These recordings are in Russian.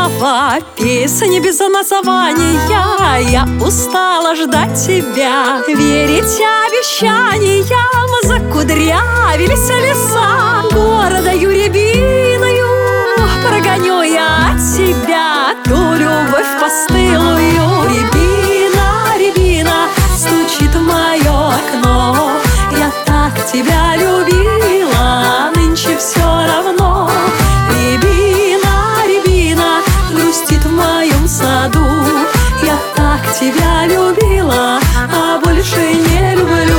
слова, песни без названия. Я устала ждать тебя, верить обещаниям. Закудрявились леса городою рябиною. Прогоню я от себя ту любовь постылую. Рябина, рябина, стучит в мое окно. Я так тебя любила, нынче все равно. Рябина, рябина, грустит в моем саду. Я так тебя любила, а больше не люблю.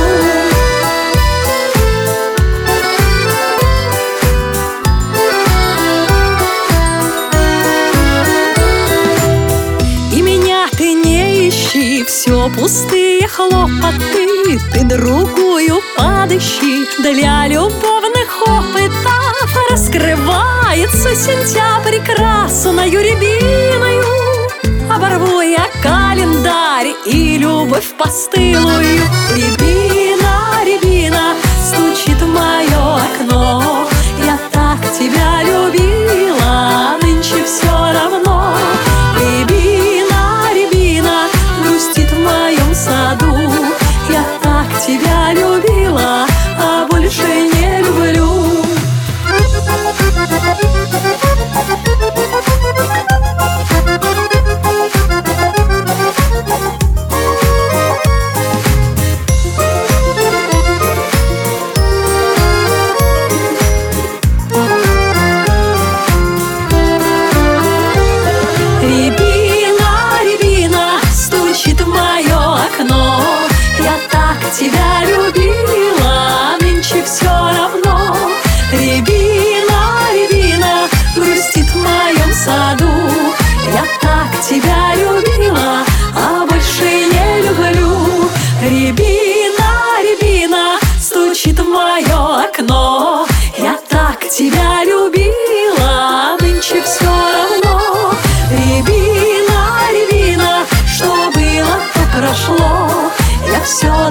И меня ты не ищи, все пустые хлопоты. Ты другую подыщи, для любовных опытов раскрывается сентябрь красною рябиною. Оборву я календарь и любовь постылую. Рябина, рябина, стучит в мое окно. Я так тебя любила, нынче все равно. Рябина, рябина, грустит в моем саду. Я так тебя любила, а больше не люблю. Тебя любила, нынче все равно. Рябина, рябина, грустит в моем саду. Я так тебя любила, а больше не люблю. Рябина, рябина, стучит в мое окно. Я так тебя любила, нынче все равно. Рябина, рябина, что было, то прошло. Я все